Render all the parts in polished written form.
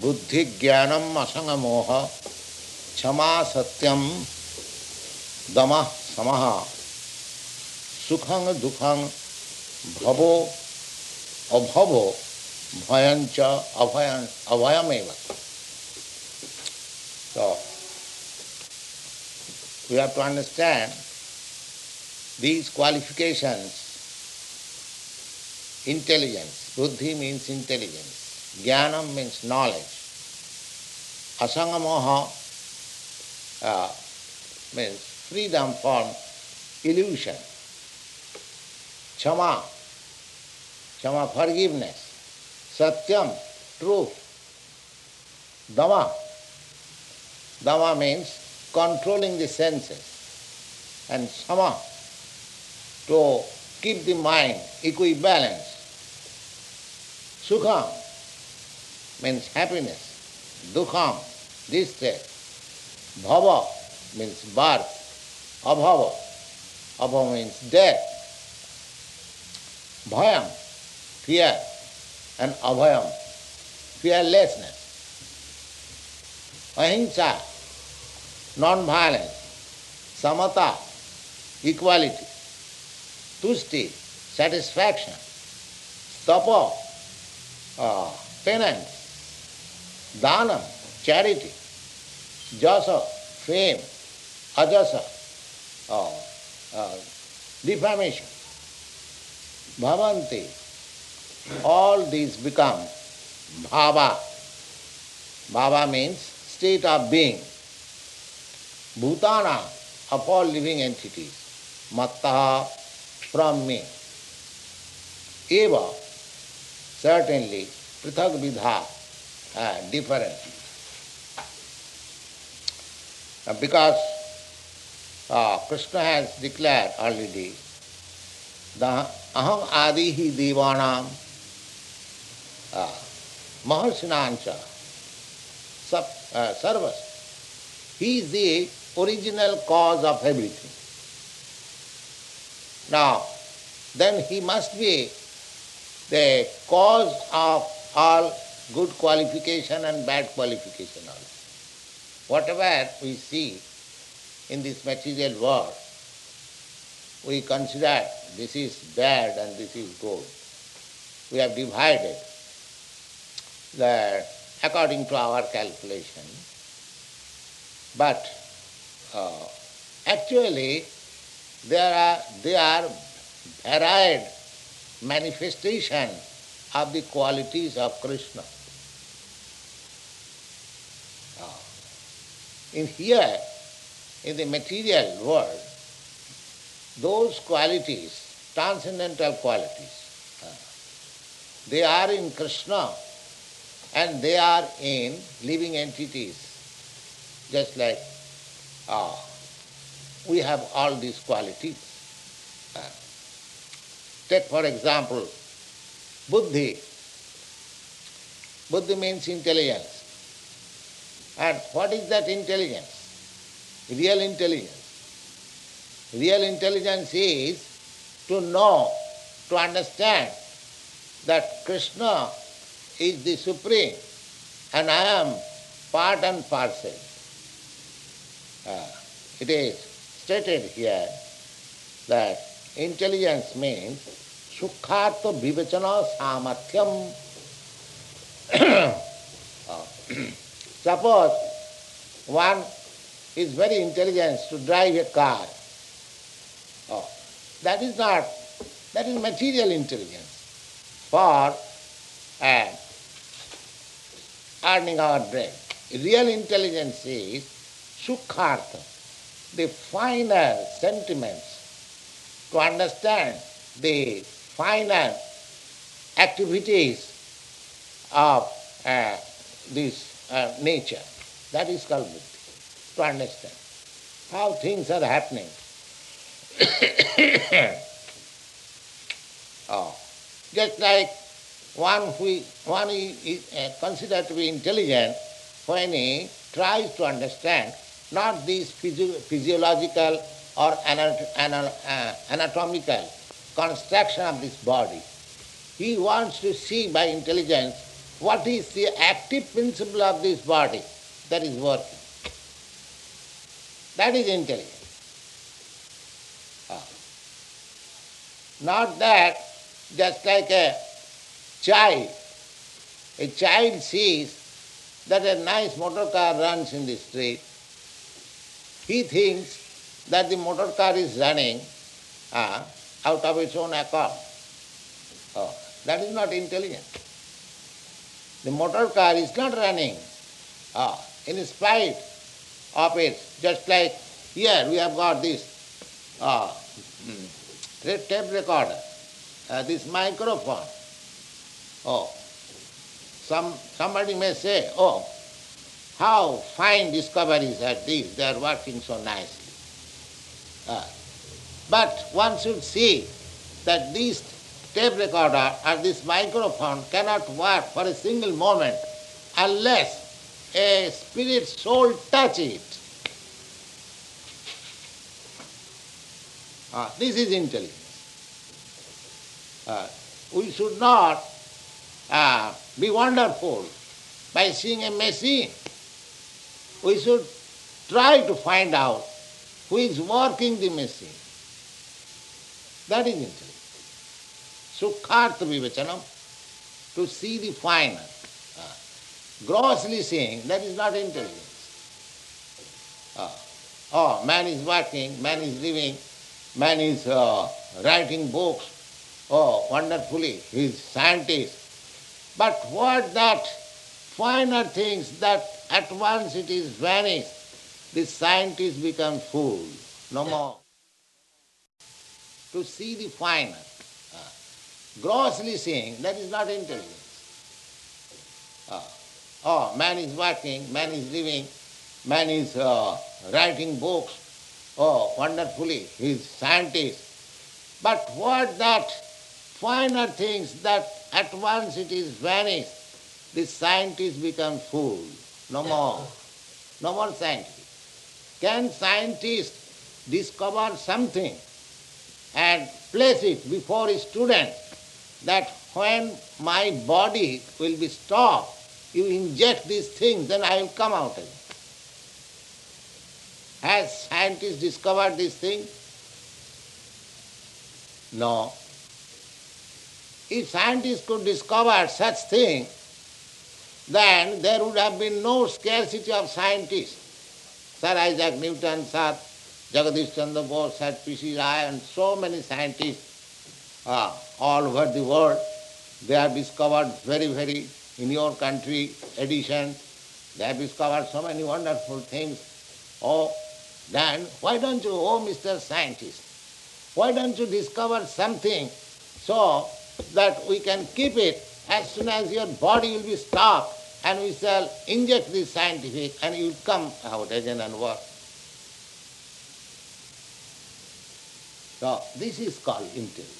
बुद्धि ज्ञानम असंग मोह क्षमा सत्यम दमः समः सुखं दुखं भवो अभवो भयंच अभयमेव. So we have to understand these qualifications. Intelligence, buddhi means intelligence, jnanam means knowledge, asanga moha means freedom from illusion, Kshama, forgiveness, Satyam, truth, Dama means controlling the senses, and Sama, to keep the mind equibalanced. Sukham means happiness, Dukham, distress, Bhava means birth, Abhava means death, Bhayam, fear, and Abhayam, fearlessness. Ahimsa, non-violence, Samata, equality, Tushti, satisfaction, Tapa, penance, Dhanam, charity, Jasa, fame, Ajasa, defamation, Bhavanti. All these become bhava. Bhava means state of being. Bhutana, of all living entities. Mattaha, from me. Eva, certainly, prithak vidha, different. Because Krishna has declared already, the aham adihi devanam maharsinancha sarvas. He is the original cause of everything. Now, then he must be the cause of all good qualification and bad qualification also. Whatever we see in this material world, we consider this is bad and this is good. We have divided that according to our calculation. But actually they are varied manifestation of the qualities of Krishna. In here, in the material world, those qualities, transcendental qualities, they are in Krishna and they are in living entities. Just like we have all these qualities. Take for example, buddhi. Buddhi means intelligence. And what is that intelligence? Real intelligence. Real intelligence is to know, to understand that Krishna is the Supreme and I am part and parcel. It is stated here that intelligence means sukhartha vivachana samathyam. Suppose one is very intelligent to drive a car. That is material intelligence for earning our bread. Real intelligence is sukhartha, the finer sentiments, to understand the finer activities of this nature. That is called buddhi, to understand how things are happening. Just like one is considered to be intelligent when he tries to understand not these physiological or anatomical construction of this body. He wants to see by intelligence what is the active principle of this body that is working. That is intelligence. Ah. Not that just like child. A child sees that a nice motor car runs in the street. He thinks that the motor car is running out of its own accord. Oh, that is not intelligent. The motor car is not running in spite of it. Just like here we have got this tape recorder, this microphone. Oh, somebody may say, oh, how fine discoveries are these, they are working so nicely. But one should see that these tape recorder or this microphone cannot work for a single moment unless a spirit soul touch it. This is intelligence. We should not be wonderful by seeing a machine. We should try to find out who is working the machine. That is intelligence. Sukhartha vivachanam, to see the finer. Grossly seeing, that is not intelligence. Man is working, man is living, man is writing books, wonderfully, he is scientist. But what that finer things that at once it is vanished, the scientist becomes fool, no more. To see the finer. Grossly seeing, that is not intelligence. Man is working, man is living, man is writing books, wonderfully, he is scientist. But what that finer things that at once it is vanished, the scientist becomes fool, no more. No more scientist. Can scientist discover something and place it before a student that when my body will be stopped, you inject these things, then I will come out again? Has scientists discovered this thing? No. If scientists could discover such thing, then there would have been no scarcity of scientists. Sir Isaac Newton, Sir Jagadish Chandra Bose, Sir P.C. Rai, and so many scientists all over the world. They have discovered very, in your country, edition, they have discovered so many wonderful things. Oh, then why don't you, oh Mr. Scientist, why don't you discover something so that we can keep it as soon as your body will be stopped and we shall inject this scientific and you will come out again and work. So this is called intelligence.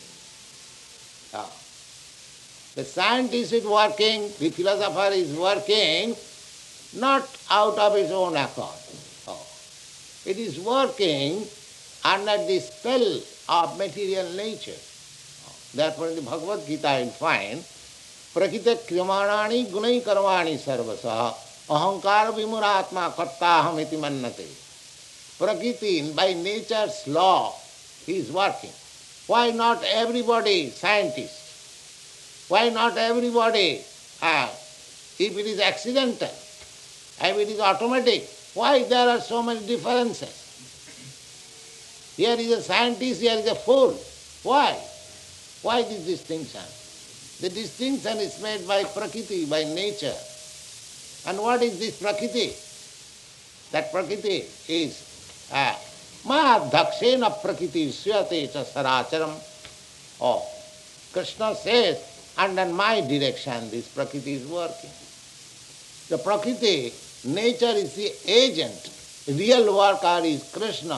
The scientist is working, the philosopher is working not out of his own accord. It is working under the spell of material nature. Therefore in the Bhagavad Gita you find Prakita kriyamanani gunai karvani sarvasa ahankara vimuratma kartaham iti mannate. Prakriti, by nature's law, he is working. Why not everybody scientist? Why not everybody? If it is accidental, if it is automatic, why there are so many differences? Here is a scientist, here is a fool. Why? Why this distinction? The distinction is made by Prakriti, by nature. And what is this Prakriti? That Prakriti is Mahadhakshena Prakriti Syate cha Saracharam. Oh, Krishna says, under my direction this Prakriti is working. The Prakriti, nature is the agent. Real worker is Krishna.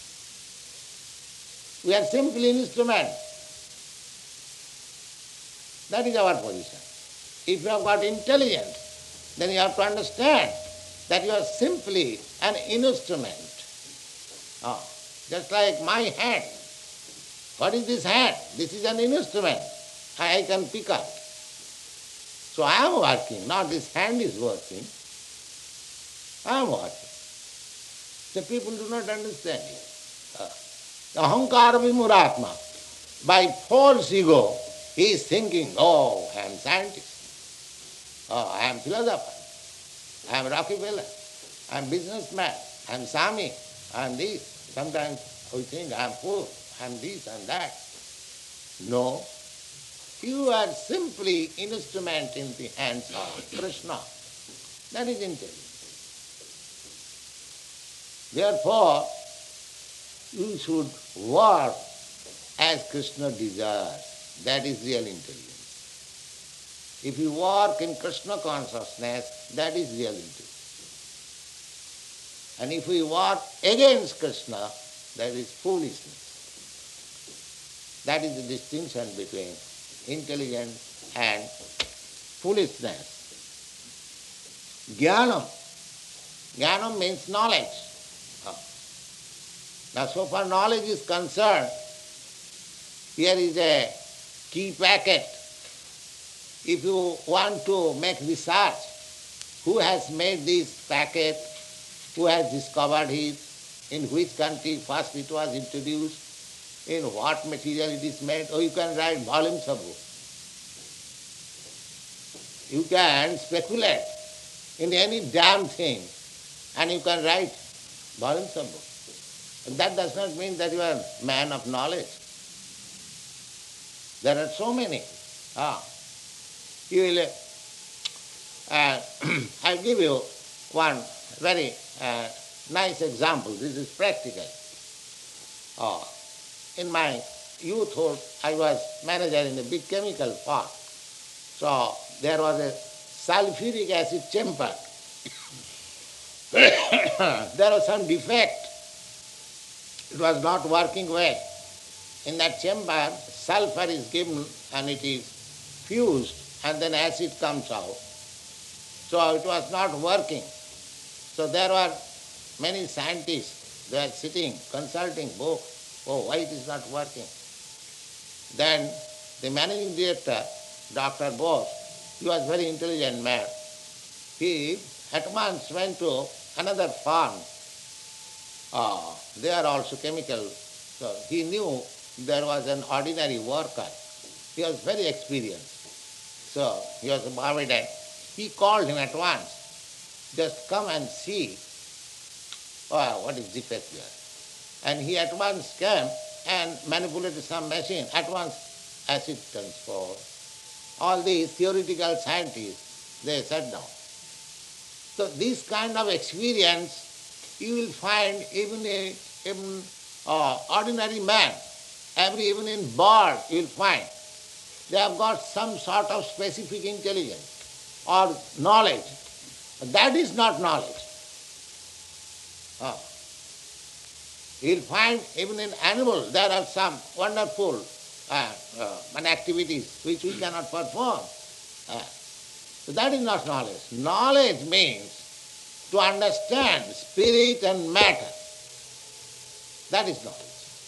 We are simply instruments. That is our position. If you have got intelligence, then you have to understand that you are simply an instrument. Just like my hand. What is this hand? This is an instrument. I can pick up. So I am working, not this hand is working. I am working. The people do not understand it. Ahankara vimuratma. By false ego, he is thinking, oh, I am scientist, oh, I am philosopher, I am Rockefeller, I am businessman, I am Swami, I am this. Sometimes we think I am poor, I am this and that. No, you are simply instrument in the hands of Krishna. That is intelligence. Therefore, you should work as Krishna desires. That is real intelligence. If you work in Krishna consciousness, that is real intelligence. And if we work against Krishna, that is foolishness. That is the distinction between intelligence and foolishness. Jnanam. Jnanam means knowledge. Now, so far knowledge is concerned, here is a key packet. If you want to make research, who has made this packet, who has discovered it, in which country first it was introduced, in what material it is made, or you can write volumes of books. You can speculate in any damn thing and you can write volumes of books. And that does not mean that you are a man of knowledge. There are so many. You will, I'll give you one very nice example. This is practical. In my youthhood, I was manager in a big chemical park. So there was a sulfuric acid chamber. There was some defect. It was not working well. In that chamber, sulfur is given and it is fused and then acid comes out. So it was not working. So there were many scientists, they were sitting, consulting books. Oh, why it is not working? Then the managing director, Dr. Bose, he was a very intelligent man. He at once went to another farm. They are also chemical. So he knew there was an ordinary worker. He was very experienced. So he was a Mohammedan. He called him at once. Just come and see what is defect here. And he at once came and manipulated some machine. At once acid turns forward. All these theoretical scientists, they sat down. So this kind of experience you will find even in ordinary man, even in bird you will find. They have got some sort of specific intelligence or knowledge. That is not knowledge. You will find even in animal there are some wonderful activities which we cannot perform. So that is not knowledge. Knowledge means to understand spirit and matter. That is knowledge.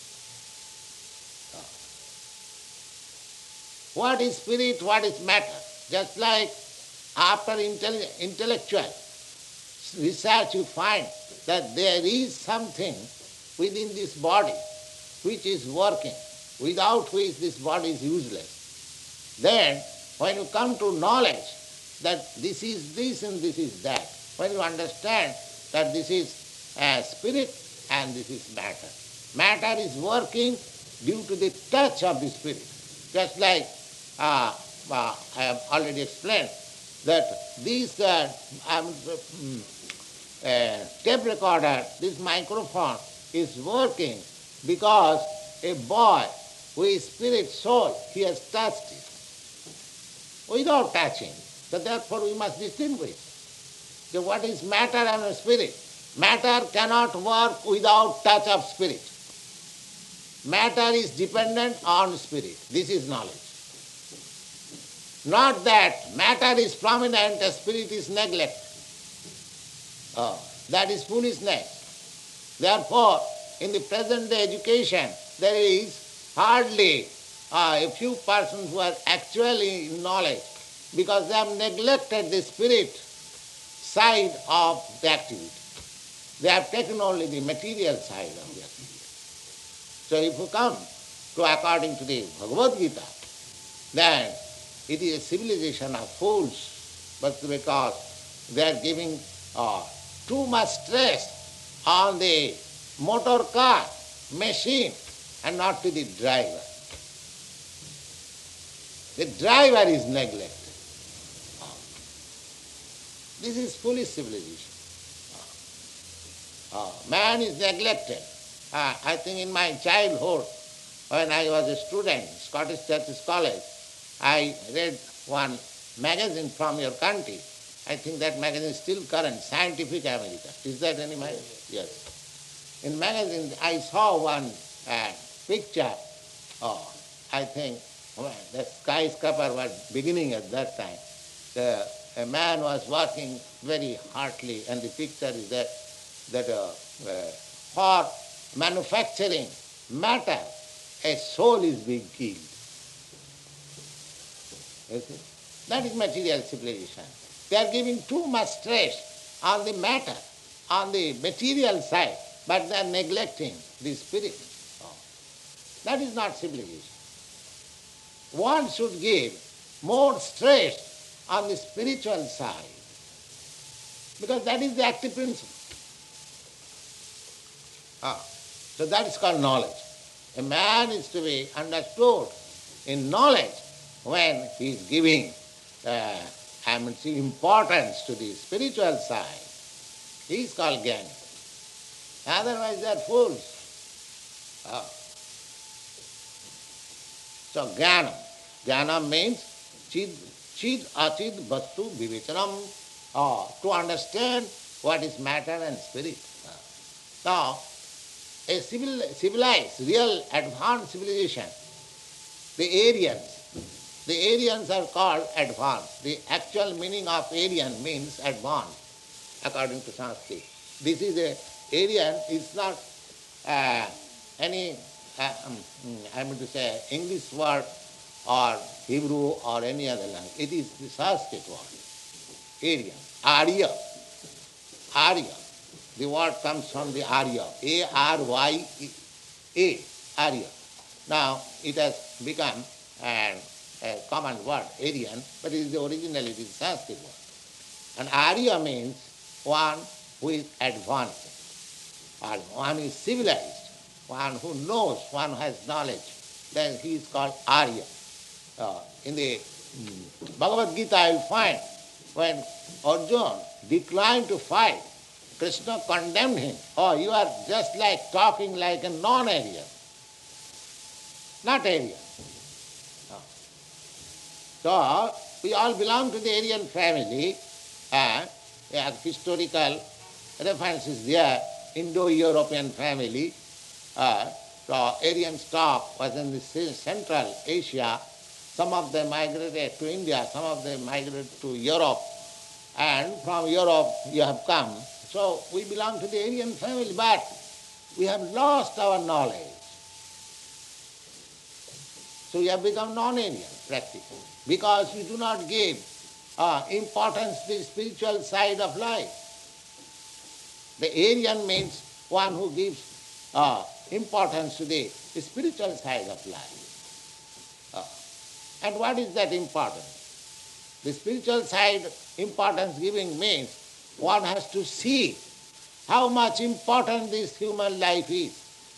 What is spirit, what is matter? Just like after intellectual research you find that there is something within this body which is working, without which this body is useless. Then when you come to knowledge that this is this and this is that, when you understand that this is spirit and this is matter. Matter is working due to the touch of the spirit. Just like I have already explained that this tape recorder, this microphone is working because a boy with spirit soul, he has touched it without touching. So therefore we must distinguish. So what is matter and spirit? Matter cannot work without touch of spirit. Matter is dependent on spirit. This is knowledge. Not that matter is prominent and spirit is neglected. That is foolishness. Therefore, in the present day education, there is hardly a few persons who are actually in knowledge. because they have neglected the spirit side of the activity. They have taken only the material side of the activity. So if you come to according to the Bhagavad Gita, then it is a civilization of fools, but because they are giving too much stress on the motor car, machine, and not to the driver. The driver is neglected. This is foolish civilization. Man is neglected. I think in my childhood, when I was a student, Scottish Churches College, I read one magazine from your country. I think that magazine is still current, Scientific America. Is that any magazine? Yes. In magazine, I saw one picture. I think the skyscraper was beginning at that time. A man was working very heartily, and the picture is that for manufacturing matter, a soul is being killed. You see? That is material civilization. They are giving too much stress on the matter, on the material side, but they are neglecting the spirit. That is not civilization. One should give more stress on the spiritual side, because that is the active principle. So that is called knowledge. A man is to be understood in knowledge when he is giving importance to the spiritual side. He is called Jnani. Otherwise they are fools. So Jnana. Jnana means chid achid vastu vivechanam, to understand what is matter and spirit. Now, a civilized, real advanced civilization, the Aryans are called advanced. The actual meaning of Aryan means advanced, according to Sanskrit. This is Aryan is not any, I mean to say, English word or Hebrew or any other language. It is the Sanskrit word, Aryan, Arya, Arya. The word comes from the Arya, A-R-Y-A, Arya. Now it has become a common word, Aryan, but it is originally it is Sanskrit word. And Arya means one who is advanced, or one who is civilized, one who knows, one who has knowledge. Then he is called Arya. In the Bhagavad Gita you will find when Arjuna declined to fight, Krishna condemned him. Oh, you are just like talking like a non-Aryan, not Aryan. So, we all belong to the Aryan family. Historical references there, Indo-European family. So, Aryan stock was in the Central Asia. Some of them migrated to India, some of them migrated to Europe. And from Europe you have come. So we belong to the Aryan family, but we have lost our knowledge. So we have become non-Aryan practically, because we do not give importance to the spiritual side of life. The Aryan means one who gives importance to the spiritual side of life. And what is that importance? The spiritual side importance giving means one has to see how much important this human life is.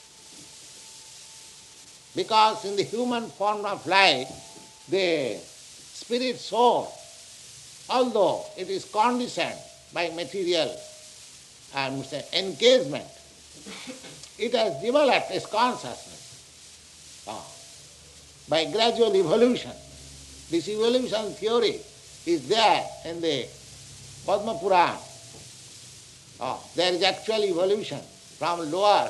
Because in the human form of life, the spirit soul, although it is conditioned by material engagement, it has developed its consciousness by gradual evolution. This evolution theory is there in the Padma Purana. There is actual evolution from lower,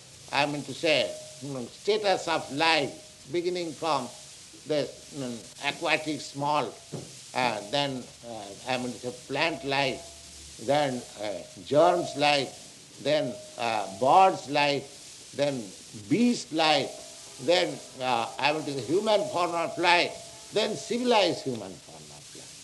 status of life, beginning from the aquatic small, then plant life, then germs life, then bird's life, then beast life, then human form of life, then civilized human form of life.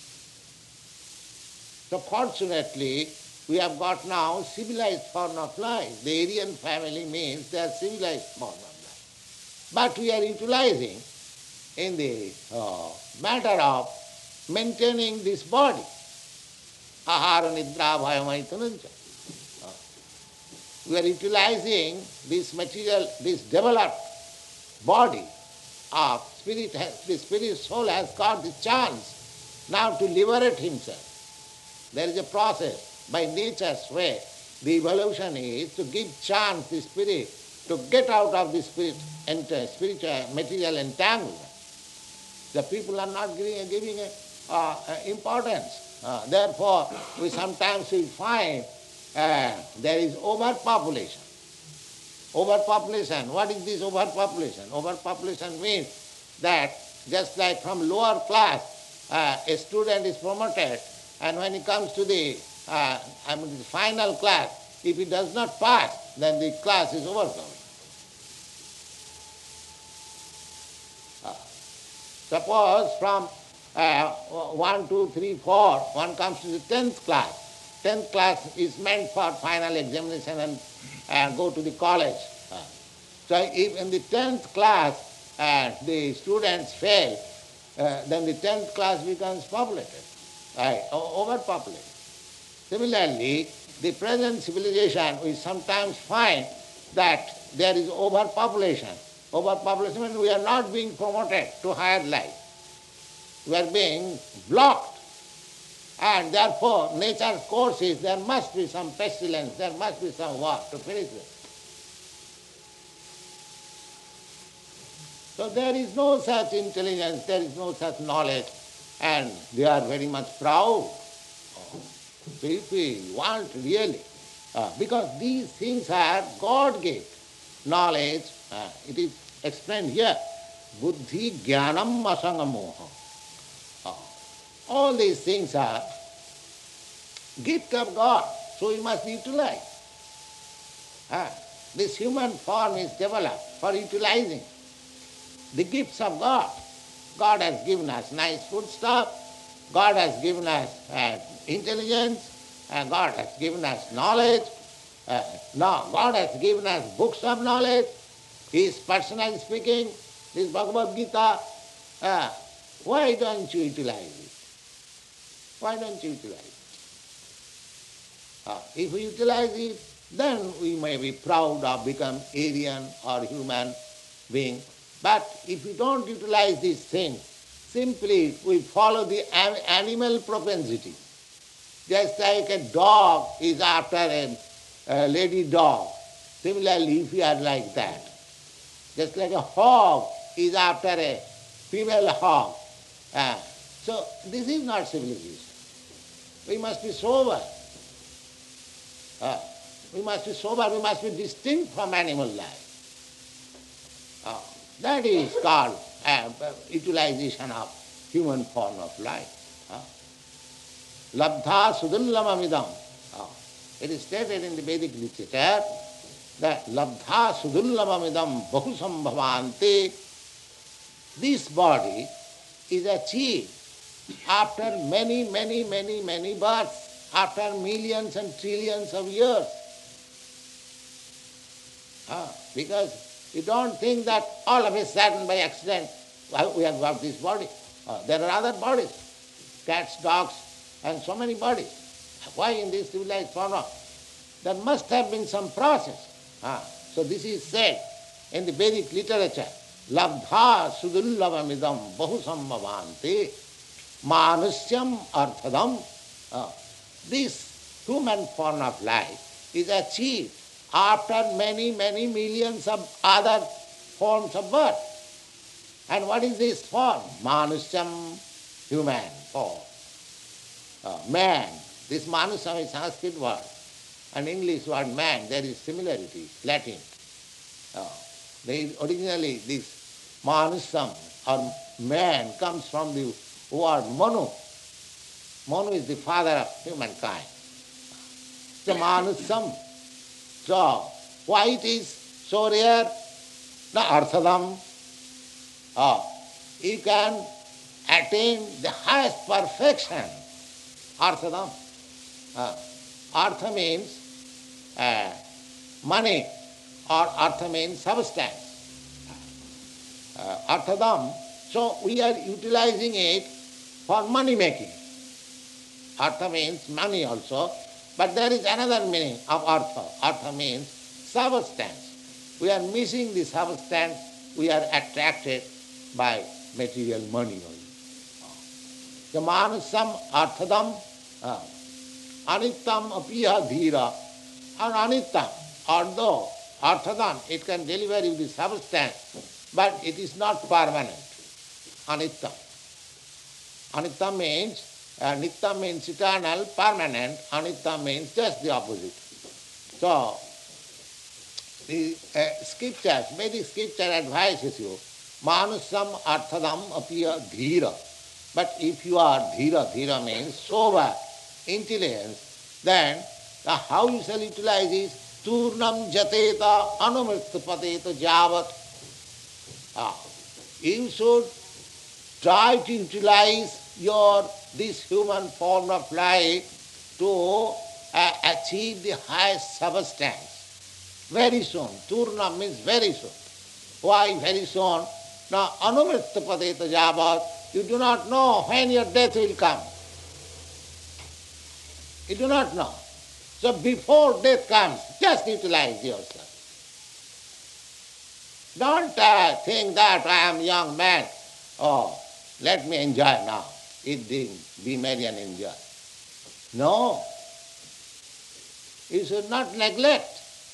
So fortunately, we have got now civilized form of life. The Aryan family means they are civilized form of life. But we are utilizing in the matter of maintaining this body. Ahara nidra bhayamaitanancha. We are utilizing this material, this developed body of spirit. The spirit soul has got the chance now to liberate himself. There is a process by nature's way. The evolution is to give chance to the spirit to get out of the spiritual material entanglement. The people are not giving importance. Therefore, we sometimes will find there is overpopulation. Overpopulation. What is this overpopulation? Overpopulation means that just like from lower class, a student is promoted, and when he comes to the the final class, if he does not pass, then the class is overcrowded. Suppose from 1, 2, 3, 4, one comes to the 10th class. 10th class is meant for final examination and go to the college. So if in the 10th class the students fail, then the 10th class becomes populated, overpopulated. Similarly, the present civilization, we sometimes find that there is overpopulation. Overpopulation means we are not being promoted to higher life. We are being blocked. And therefore, nature's course is there must be some pestilence, there must be some war to finish it. So there is no such intelligence, there is no such knowledge, and they are very much proud. So if we want really, because these things are God-given knowledge, it is explained here, buddhi jnanam asangamoha. All these things are gift of God, so we must utilize. This human form is developed for utilizing the gifts of God. God has given us nice food stuff, God has given us intelligence, and God has given us knowledge. God has given us books of knowledge. He is personally speaking, this Bhagavad Gita. Why don't you utilize it? Why don't you utilize it? If we utilize it, then we may be proud of become Aryan or human being. But if we don't utilize these things, simply we follow the animal propensity. Just like a dog is after a lady dog. Similarly, if we are like that. Just like a hog is after a female hog. So this is not civilization. We must be sober. We must be sober, we must be distinct from animal life. That is called utilization of human form of life. Labdha sudullamamidam. It is stated in the Vedic literature that labdha sudullamamidam bahusambhavanti. This body is achieved after many, many, many, many births, after millions and trillions of years. Because you don't think that all of a sudden by accident we have got this body. There are other bodies, cats, dogs, and so many bodies. Why in this civilized form? There must have been some process. So this is said in the Vedic literature. Labdha sudullavamidam bahusambhavanti manusyam arthadam. This human form of life is achieved after many, many millions of other forms of birth. And what is this form? Manusyam, human form. Man. This manusyam is Sanskrit word. And English word man, there is similarity, Latin. Originally this manusyam or man comes from the word manu. Manu is the father of humankind. The manusyam. So, why it is so rare? The arthadam. You can attain the highest perfection. Arthadam. Uh, Artha means money, or artha means substance. Arthadam. So we are utilizing it for money making. Artha means money also, but there is another meaning of artha. Artha means substance. We are missing the substance, we are attracted by material money only. The manasam arthadam anittam apiya dhira. And anittam, although arthadam, it can deliver you the substance, but it is not permanent. Anittam. Anittam means, nitya means eternal, permanent. Anitya means just the opposite. So, the scriptures, Vedic scripture advises you, manusam arthadam apiya dhira. But if you are dhira means sober, intelligence, then how you shall utilize this? Turnam jateta anumrittapateta javat. You should try to utilize this human form of life to achieve the highest substance. Very soon. Turna means very soon. Why very soon? Now, anumrittapadeta javat, you do not know when your death will come. You do not know. So before death comes, just utilize yourself. Don't think that I am a young man. Oh, let me enjoy now. Eat, drink, be merry and enjoy. No. You should not neglect.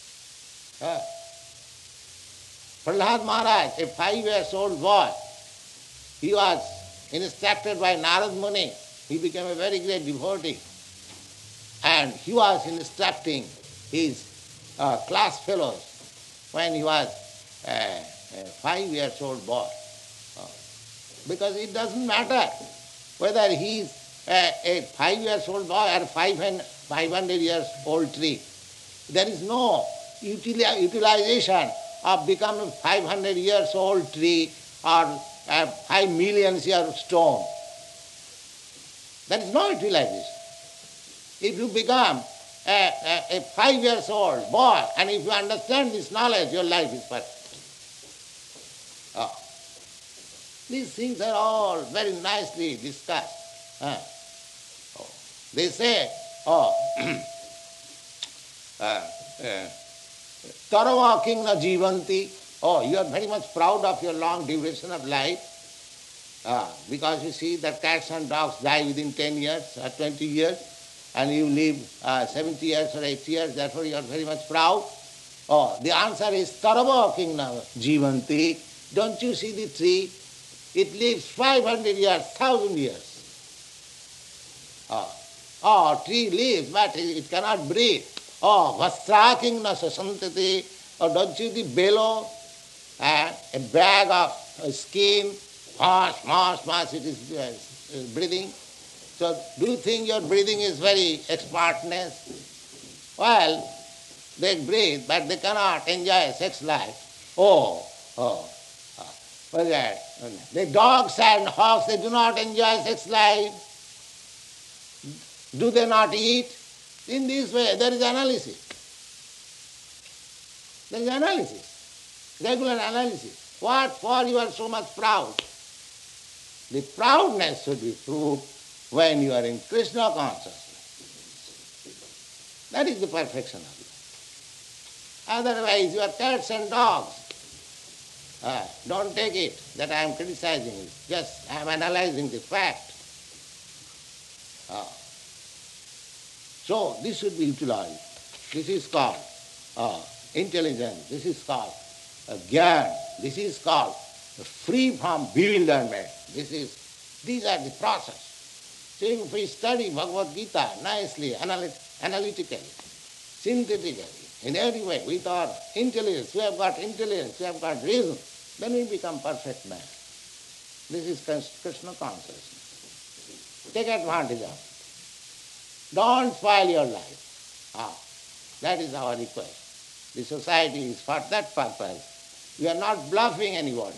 Prahlad Maharaj, a 5-year-old boy, he was instructed by Narad Muni. He became a very great devotee. And he was instructing his class fellows when he was a 5-year-old boy. Because it doesn't matter whether he is a 5-year-old boy or 500-year-old tree. There is no utilization of becoming a 500-year-old tree or a 5 million year stone. There is no utilization. If you become a 5-year-old boy and if you understand this knowledge, your life is perfect. These things are all very nicely discussed. They say, Tarava king na jivanti. You are very much proud of your long duration of life. Because you see that cats and dogs die within 10 years or 20 years, and you live 70 years or 80 years, therefore you are very much proud. The answer is Tarava king na jivanti. Don't you see the tree? It lives 500 years, 1,000 years. Tree lives, but it cannot breathe. Vastraking na sasantati. Don't you see the bellow? A bag of skin, mass, it is breathing. So do you think your breathing is very expertness? Well, they breathe, but they cannot enjoy sex life. What is that? The dogs and hogs, they do not enjoy sex life. Do they not eat? In this way, there is analysis. There is analysis. Regular analysis. What for you are so much proud? The proudness should be proved when you are in Krishna consciousness. That is the perfection of it. Otherwise, you are cats and dogs. Don't take it that I am criticizing it. Just I am analyzing the fact. So this should be utilized. This is called intelligence. This is called gyan. This is called free from bewilderment. These are the process. So if we study Bhagavad Gita nicely, analytically, synthetically, in every way, with our intelligence, we have got reason, then we become perfect man. This is Krishna consciousness. Take advantage of it. Don't spoil your life. That is our request. The society is for that purpose. We are not bluffing anybody.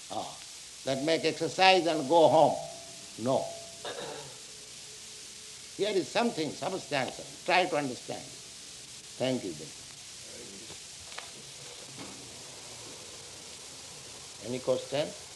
That make exercise and go home. No. Here is something substantial. Try to understand. Thank you, then. Any question?